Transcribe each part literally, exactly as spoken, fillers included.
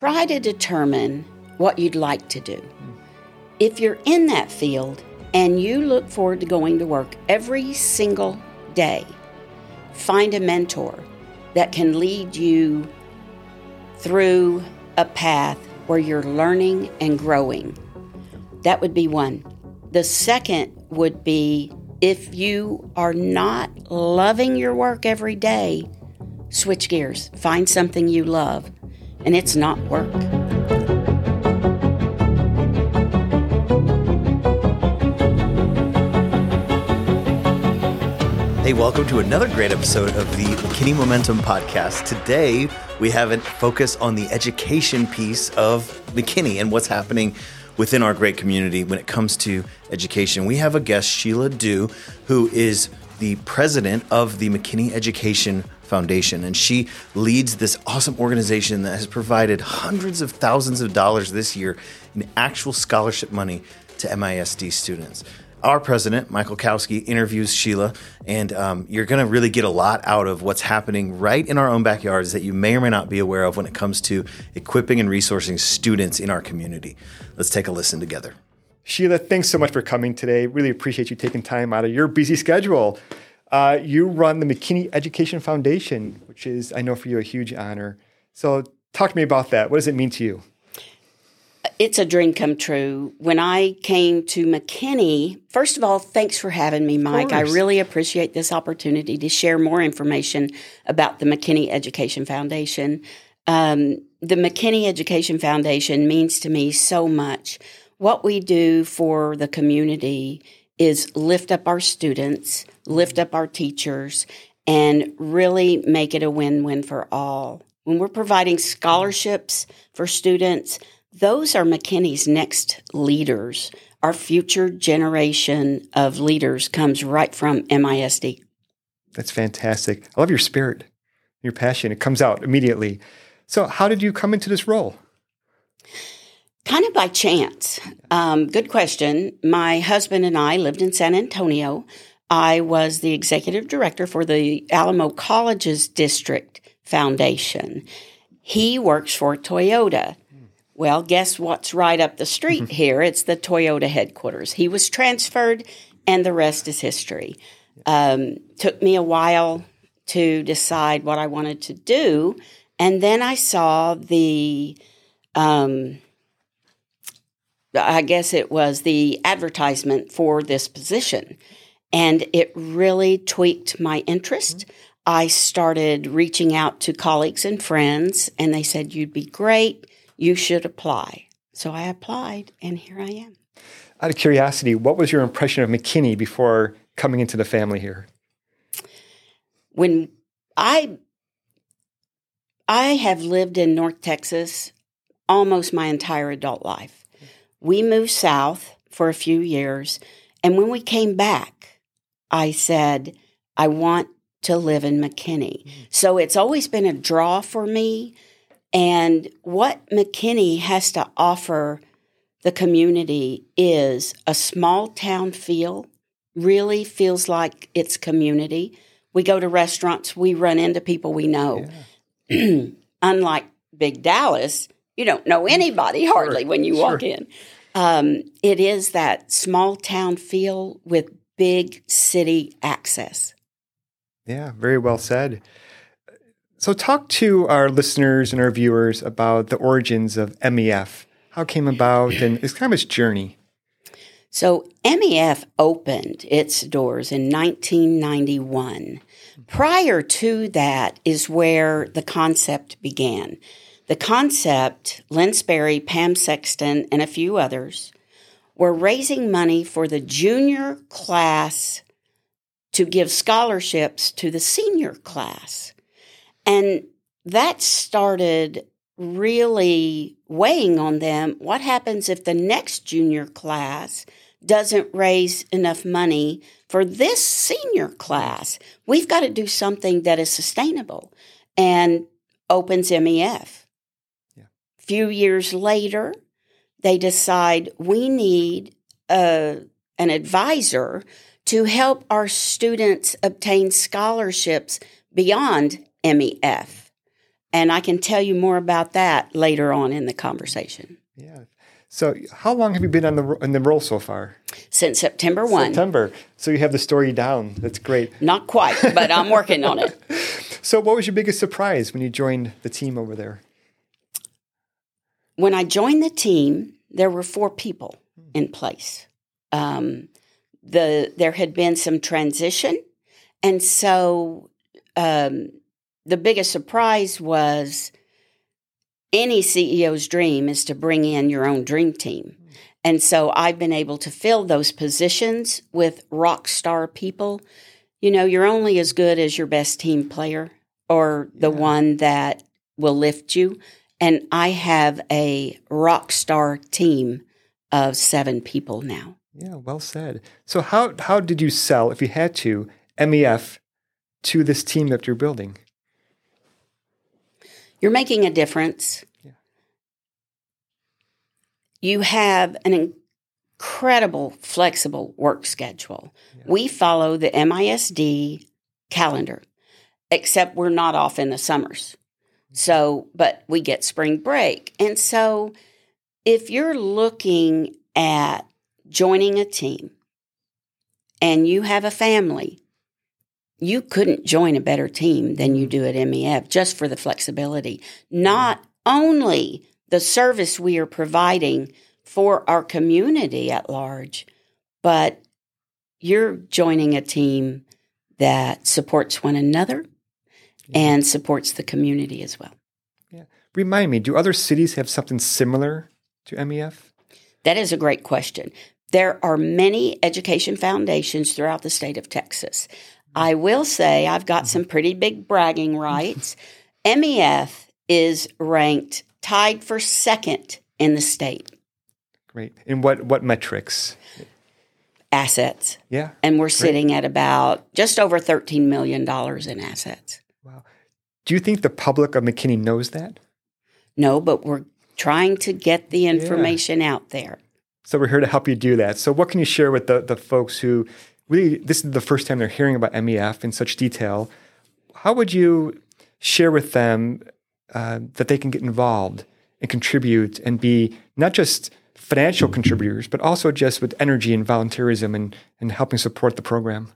Try to determine what you'd like to do. If you're in that field and you look forward to going to work every single day, find a mentor that can lead you through a path where you're learning and growing. That would be one. The second would be, if you are not loving your work every day, switch gears. Find something you love, and it's not work. Hey, welcome to another great episode of the McKinney Momentum Podcast. Today, we have a focus on the education piece of McKinney and what's happening within our great community when it comes to education. We have a guest, Sheila Dew, who is the president of the McKinney Education Foundation, and she leads this awesome organization that has provided hundreds of thousands of dollars this year in actual scholarship money to M I S D students. Our president, Michael Kowski, interviews Sheila, and um, you're going to really get a lot out of what's happening right in our own backyards that you may or may not be aware of when it comes to equipping and resourcing students in our community. Let's take a listen together. Sheila, thanks so much for coming today. Really appreciate you taking time out of your busy schedule. Uh, you run the McKinney Education Foundation, which is, I know for you, a huge honor. So talk to me about that. What does it mean to you? It's a dream come true. When I came to McKinney, first of all, thanks for having me, Mike. I really appreciate this opportunity to share more information about the McKinney Education Foundation. Um, the McKinney Education Foundation means to me so much. What we do for the community is lift up our students, lift up our teachers, and really make it a win-win for all. When we're providing scholarships for students, those are McKinney's next leaders. Our future generation of leaders comes right from M I S D. That's fantastic. I love your spirit, your passion. It comes out immediately. So how did you come into this role? Kind of by chance. Um, good question. My husband and I lived in San Antonio. I was the executive director for the Alamo Colleges District Foundation. He works for Toyota. Well, guess what's right up the street here? It's the Toyota headquarters. He was transferred, and the rest is history. Um, took me a while to decide what I wanted to do, and then I saw the, um, I guess it was the advertisement for this position, and it really tweaked my interest. I started reaching out to colleagues and friends, and they said, "You'd be great. You should apply." So I applied, and here I am. Out of curiosity, what was your impression of McKinney before coming into the family here? When I I have lived in North Texas almost my entire adult life. We moved south for a few years, and when we came back, I said, I want to live in McKinney. So it's always been a draw for me. And what McKinney has to offer the community is a small town feel, really feels like it's community. We go to restaurants, we run into people we know. Yeah. Unlike Big Dallas, you don't know anybody hardly sure. when you sure. walk in. Um, it is that small town feel with big city access. Yeah, very well said. So talk to our listeners and our viewers about the origins of M E F. How it came about and it's kind of its journey. So M E F opened its doors in nineteen ninety-one. Prior to that is where the concept began. The concept, Lynn Sperry, Pam Sexton, and a few others were raising money for the junior class to give scholarships to the senior class. And that started really weighing on them. What happens if the next junior class doesn't raise enough money for this senior class? We've got to do something that is sustainable, and opens M E F. Yeah. A few years later, they decide we need a, an advisor to help our students obtain scholarships beyond M E F. And I can tell you more about that later on in the conversation. Yeah. So how long have you been on the in the role so far? Since September first. September. So you have the story down. That's great. Not quite, but I'm working on it. So what was your biggest surprise when you joined the team over there? When I joined the team, there were four people in place. Um, the there had been some transition, and so um, the biggest surprise was any C E O's dream is to bring in your own dream team. And so I've been able to fill those positions with rock star people. You know, you're only as good as your best team player or the yeah. one that will lift you. And I have a rock star team of seven people now. Yeah, well said. So how how did you sell, if you had to, M E F to this team that you're building? You're making a difference. Yeah. You have an incredible flexible work schedule. Yeah. We follow the M I S D calendar, except we're not off in the summers. So, but we get spring break. And so if you're looking at joining a team and you have a family, you couldn't join a better team than you do at M E F just for the flexibility. Not only the service we are providing for our community at large, but you're joining a team that supports one another and supports the community as well. Yeah. Remind me, do other cities have something similar to M E F? That is a great question. There are many education foundations throughout the state of Texas. I will say I've got some pretty big bragging rights. M E F is ranked tied for second in the state. Great. And what, what metrics? Assets. Yeah. And we're Great. sitting at about just over thirteen million dollars in assets. Wow. Do you think the public of McKinney knows that? No, but we're trying to get the information yeah. out there. So we're here to help you do that. So what can you share with the, the folks who really, this is the first time they're hearing about M E F in such detail. How would you share with them uh, that they can get involved and contribute and be not just financial contributors, but also just with energy and volunteerism and, and helping support the program?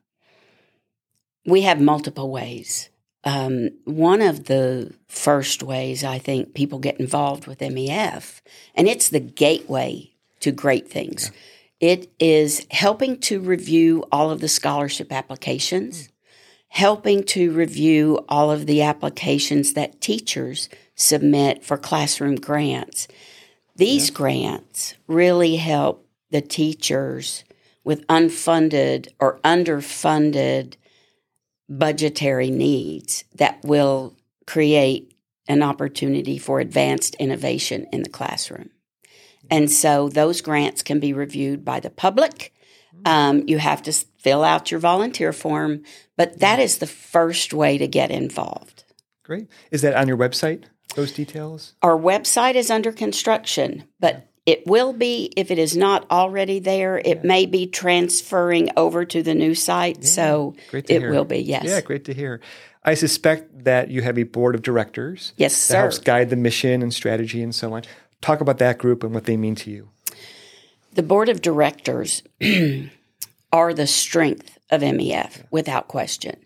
We have multiple ways. Um, one of the first ways I think people get involved with M E F, and it's the gateway to great things. Yeah. It is helping to review all of the scholarship applications, mm. helping to review all of the applications that teachers submit for classroom grants. These yeah. grants really help the teachers with unfunded or underfunded budgetary needs that will create an opportunity for advanced innovation in the classroom. And so those grants can be reviewed by the public. Um, you have to fill out your volunteer form, but that is the first way to get involved. Great. Is that on your website, those details? Our website is under construction, but it will be, if it is not already there, it yeah. may be transferring over to the new site. Yeah, so it hear. will be, yes. Yeah, great to hear. I suspect that you have a board of directors. Yes, that sir. That helps guide the mission and strategy and so on. Talk about that group and what they mean to you. The board of directors are the strength of M E F, yeah. without question.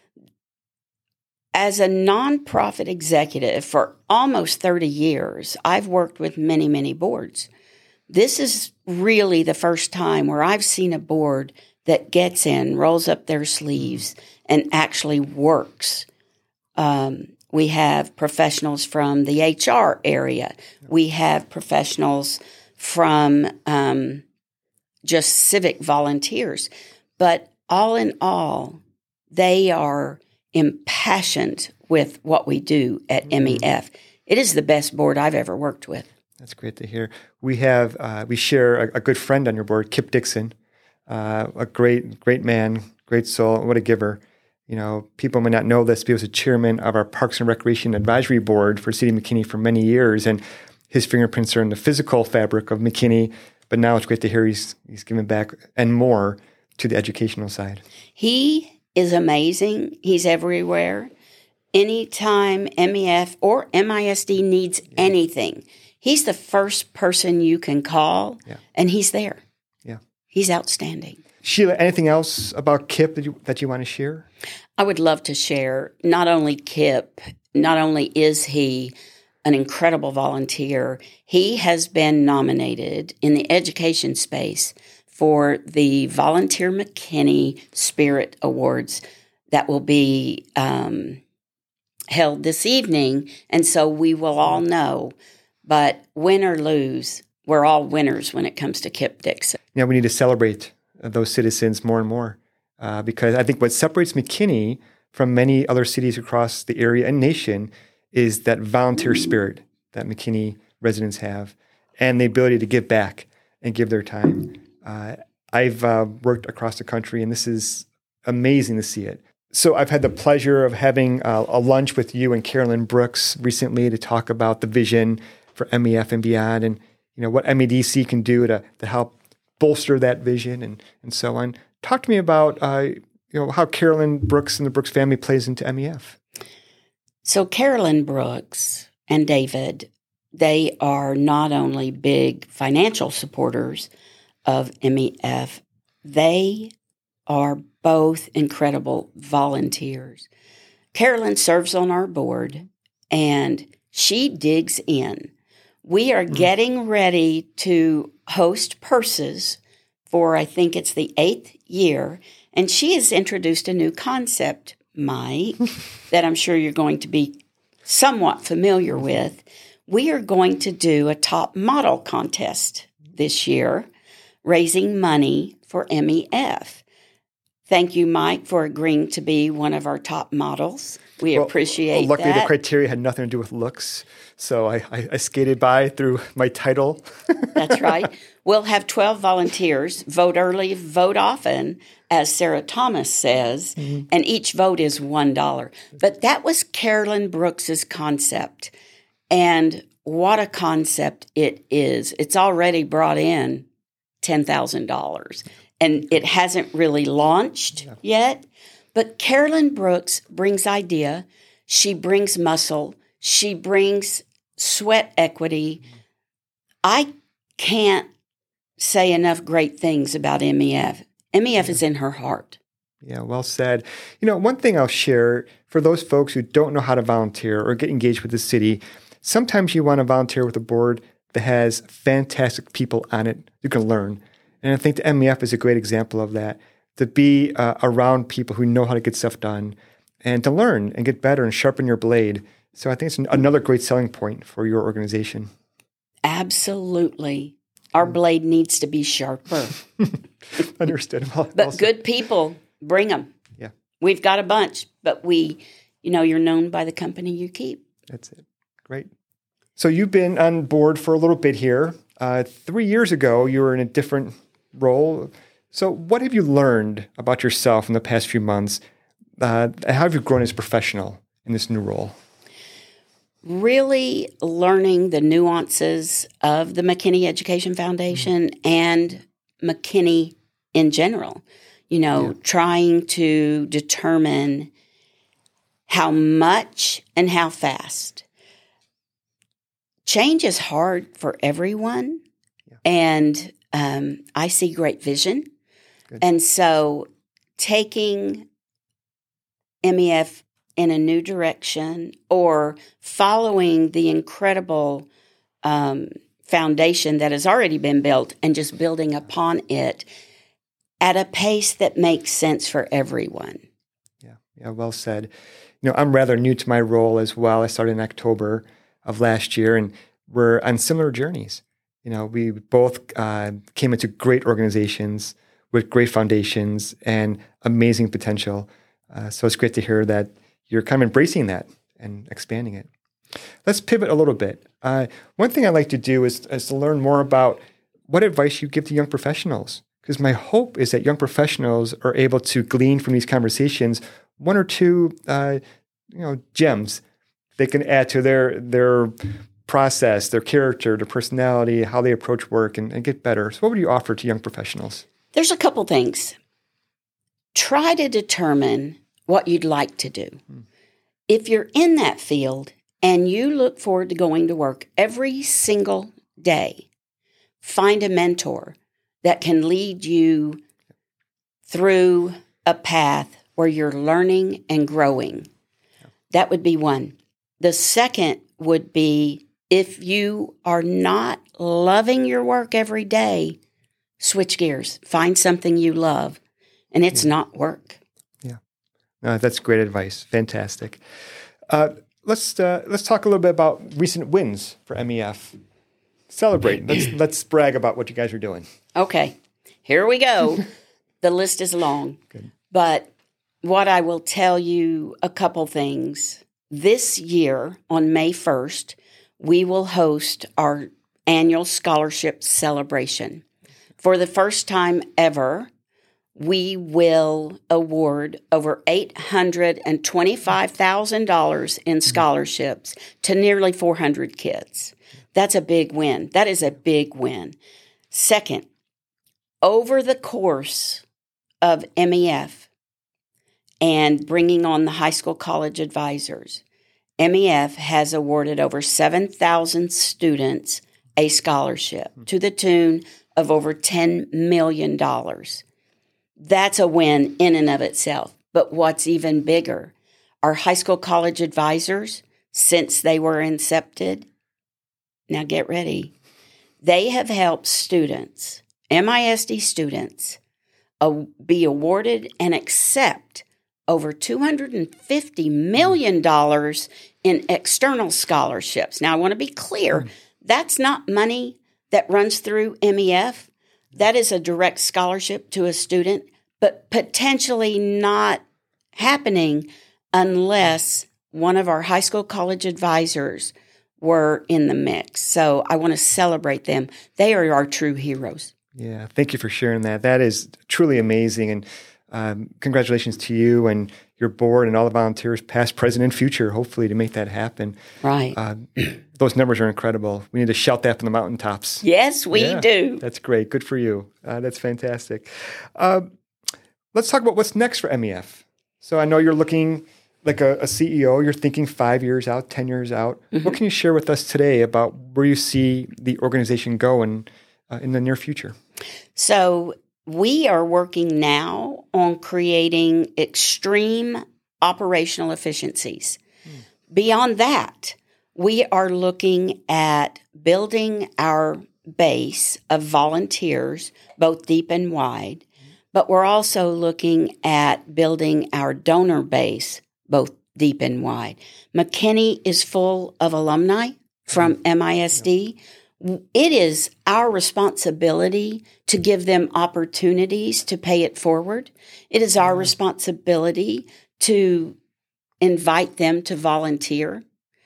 As a nonprofit executive for almost thirty years, I've worked with many, many boards. This is really the first time where I've seen a board that gets in, rolls up their sleeves, and actually works. Um, we have professionals from the H R area. We have professionals from um, just civic volunteers. But all in all, they are impassioned with what we do at mm-hmm. M E F. It is the best board I've ever worked with. That's great to hear. We have uh, we share a, a good friend on your board, Kip Dixon, uh, a great great man, great soul. What a giver! You know, people may not know this, but he was a chairman of our Parks and Recreation Advisory Board for City of McKinney for many years, and his fingerprints are in the physical fabric of McKinney. But now it's great to hear he's he's giving back and more to the educational side. He is amazing. He's everywhere. anytime M E F or M I S D needs yeah. anything, he's the first person you can call, yeah. and he's there. Yeah, he's outstanding. Sheila, anything else about Kip that you, that you want to share? I would love to share. Not only Kip, not only is he an incredible volunteer, he has been nominated in the education space for the Volunteer McKinney Spirit Awards that will be um, held this evening. And so we will all know, but win or lose, we're all winners when it comes to Kip Dixon. Yeah, we need to celebrate those citizens more and more uh, because I think what separates McKinney from many other cities across the area and nation is that volunteer spirit that McKinney residents have and the ability to give back and give their time. Uh, I've uh, worked across the country, and this is amazing to see it. So I've had the pleasure of having uh, a lunch with you and Carolyn Brooks recently to talk about the vision for M E F and beyond, and you know what M E D C can do to to help bolster that vision and and so on. Talk to me about uh, you know how Carolyn Brooks and the Brooks family plays into M E F. So Carolyn Brooks and David, they are not only big financial supporters of M E F, they are both incredible volunteers. Carolyn serves on our board, and she digs in. We are mm. getting ready to host Purses for, I think it's the eighth year, and she has introduced a new concept, Mike, that I'm sure you're going to be somewhat familiar with. We are going to do a top model contest this year, raising money for M E F. Thank you, Mike, for agreeing to be one of our top models. We well, appreciate well, luckily, that. Luckily, the criteria had nothing to do with looks, so I, I, I skated by through my title. That's right. We'll have twelve volunteers, vote early, vote often, as Sarah Thomas says, mm-hmm. and each vote is one dollar. But that was Carolyn Brooks's concept, and what a concept it is. It's already brought in ten thousand dollars. And it hasn't really launched yeah. yet. But Carolyn Brooks brings idea. She brings muscle. She brings sweat equity. I can't say enough great things about M E F. M E F yeah. is in her heart. Yeah, well said. You know, one thing I'll share for those folks who don't know how to volunteer or get engaged with the city, sometimes you want to volunteer with a board that has fantastic people on it you can learn. And I think the M E F is a great example of that, to be uh, around people who know how to get stuff done and to learn and get better and sharpen your blade. So I think it's an, another great selling point for your organization. Absolutely. Our blade needs to be sharper. Understood. Well, but also, good people, bring them. Yeah. We've got a bunch, but we, you know, you're known by the company you keep. That's it. Great. So you've been on board for a little bit here. Uh, three years ago, you were in a different role. So what have you learned about yourself in the past few months? Uh, how have you grown as a professional in this new role? Really learning the nuances of the McKinney Education Foundation mm-hmm. and McKinney in general. You know, yeah. trying to determine how much and how fast. Change is hard for everyone. Yeah. And Um, I see great vision. Good. And so taking M E F in a new direction or following the incredible um, foundation that has already been built and just building upon it at a pace that makes sense for everyone. Yeah, yeah, well said. You know, I'm rather new to my role as well. I started in October of last year, and we're on similar journeys. You know, we both uh, came into great organizations with great foundations and amazing potential. Uh, so it's great to hear that you're kind of embracing that and expanding it. Let's pivot a little bit. Uh, one thing I like to do is, is to learn more about what advice you give to young professionals. Because my hope is that young professionals are able to glean from these conversations one or two, uh, you know, gems they can add to their their. process, their character, their personality, how they approach work, and, and get better. So what would you offer to young professionals? There's a couple things. Try to determine what you'd like to do. Hmm. if you're in that field and you look forward to going to work every single day, find a mentor that can lead you through a path where you're learning and growing. That would be one. The second would be, if you are not loving your work every day, switch gears. Find something you love, and it's yeah. not work. Yeah, no, that's great advice. Fantastic. Uh, let's uh, let's talk a little bit about recent wins for M E F. Celebrate. let's let's brag about what you guys are doing. Okay, here we go. The list is long, Good. But what I will tell you, a couple things. This year, on May first, we will host our annual scholarship celebration. For the first time ever, we will award over eight hundred twenty-five thousand dollars in scholarships to nearly four hundred kids. That's a big win. That is a big win. Second, over the course of M E F and bringing on the high school college advisors, M E F has awarded over seven thousand students a scholarship to the tune of over ten million dollars. That's a win in and of itself. But what's even bigger, our high school college advisors, since they were incepted, now get ready, they have helped students, M I S D students, uh, be awarded and accept over two hundred fifty million dollars in external scholarships. Now, I want to be clear, that's not money that runs through M E F. That is a direct scholarship to a student, but potentially not happening unless one of our high school college advisors were in the mix. So I want to celebrate them. They are our true heroes. Yeah, thank you for sharing that. That is truly amazing. And um, congratulations to you and your board and all the volunteers, past, present, and future, hopefully, to make that happen. Right. Uh, those numbers are incredible. We need to shout that from the mountaintops. Yes, we yeah, do. That's great. Good for you. Uh, that's fantastic. Uh, let's talk about what's next for M E F. So I know you're looking like a, a C E O. You're thinking five years out, ten years out. Mm-hmm. What can you share with us today about where you see the organization going uh, in the near future? So we are working now on creating extreme operational efficiencies. Mm. Beyond that, we are looking at building our base of volunteers, both deep and wide, but we're also looking at building our donor base, both deep and wide. McKinney is full of alumni from mm. M I S D. Yeah. It is our responsibility to give them opportunities to pay it forward. It is our responsibility to invite them to volunteer.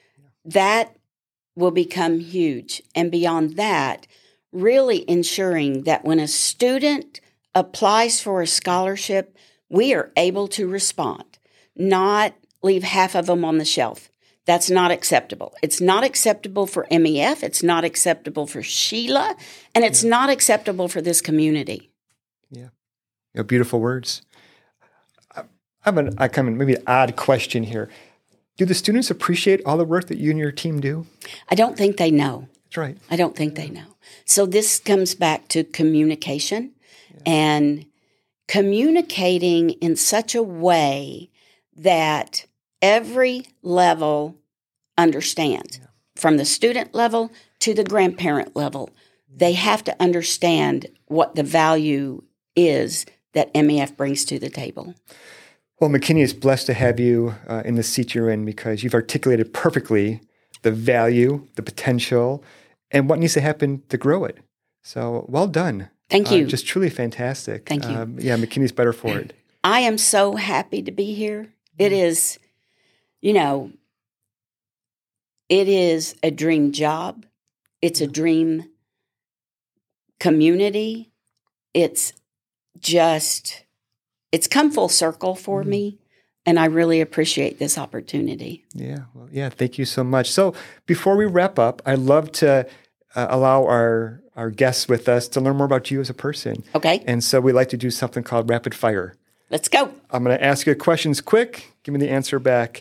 That will become huge. And beyond that, really ensuring that when a student applies for a scholarship, we are able to respond, not leave half of them on the shelf. That's not acceptable. It's not acceptable for M E F. It's not acceptable for Sheila. And it's yeah. not acceptable for this community. Yeah. You know, beautiful words. I have an, I come in maybe an odd question here. Do the students appreciate all the work that you and your team do? I don't think they know. That's right. I don't think they know. So this comes back to communication yeah. and communicating in such a way that every level understands, yeah. from the student level to the grandparent level. They have to understand what the value is that M E F brings to the table. Well, McKinney is blessed to have you uh, in the seat you're in because you've articulated perfectly the value, the potential, and what needs to happen to grow it. So well done. Thank you. Uh, just truly fantastic. Thank you. Um, yeah, McKinney's better for it. I am so happy to be here. It is... You know, it is a dream job. It's a dream community. It's just, it's come full circle for mm-hmm. me, and I really appreciate this opportunity. Yeah, well, yeah, thank you so much. So before we wrap up, I'd love to uh, allow our, our guests with us to learn more about you as a person. Okay. And so we like to do something called rapid fire. Let's go. I'm going to ask you questions quick. Give me the answer back.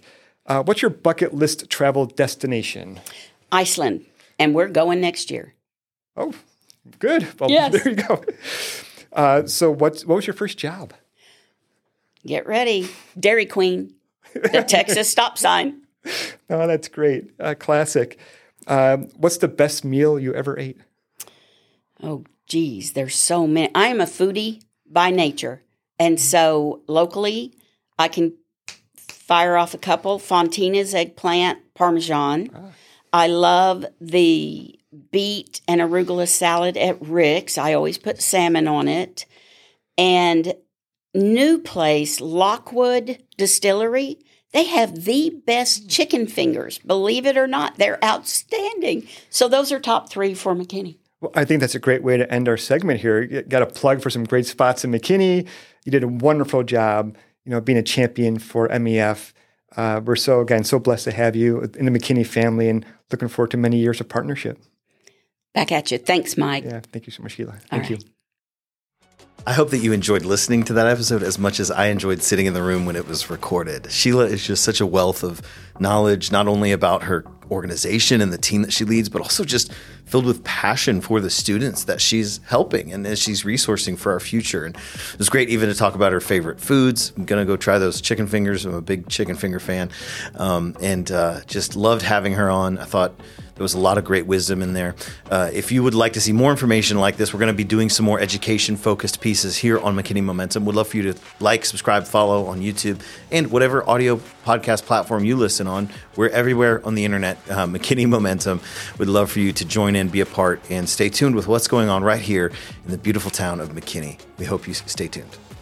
Uh, what's your bucket list travel destination? Iceland, and we're going next year. Oh, good. Well, yes. There you go. Uh, so what's, what was your first job? Get ready. Dairy Queen, the Texas stop sign. Oh, that's great. Uh, classic. Um, what's the best meal you ever ate? Oh, geez, there's so many. I am a foodie by nature. And so locally, I can fire off a couple. Fontina's eggplant parmesan. Ah. I love the beet and arugula salad at Rick's. I always put salmon on it. And new place, Lockwood Distillery, they have the best chicken fingers. Believe it or not, they're outstanding. So those are top three for McKinney. Well, I think that's a great way to end our segment here. You got a plug for some great spots in McKinney. You did a wonderful job, you know, being a champion for M E F. Uh, we're so, again, so blessed to have you in the McKinney family and looking forward to many years of partnership. Back at you. Thanks, Mike. Yeah, thank you so much, Sheila. All Thank right. you. I hope that you enjoyed listening to that episode as much as I enjoyed sitting in the room when it was recorded. Sheila is just such a wealth of knowledge, not only about her organization and the team that she leads, but also just filled with passion for the students that she's helping and as she's resourcing for our future. And it was great even to talk about her favorite foods. I'm going to go try those chicken fingers. I'm a big chicken finger fan. Um, and uh, just loved having her on. I thought there was a lot of great wisdom in there. Uh, if you would like to see more information like this, we're going to be doing some more education-focused pieces here on McKinney Momentum. We'd love for you to like, subscribe, follow on YouTube, and whatever audio podcast platform you listen on. We're everywhere on the internet, uh, McKinney Momentum. We'd love for you to join in, be a part, and stay tuned with what's going on right here in the beautiful town of McKinney. We hope you stay tuned.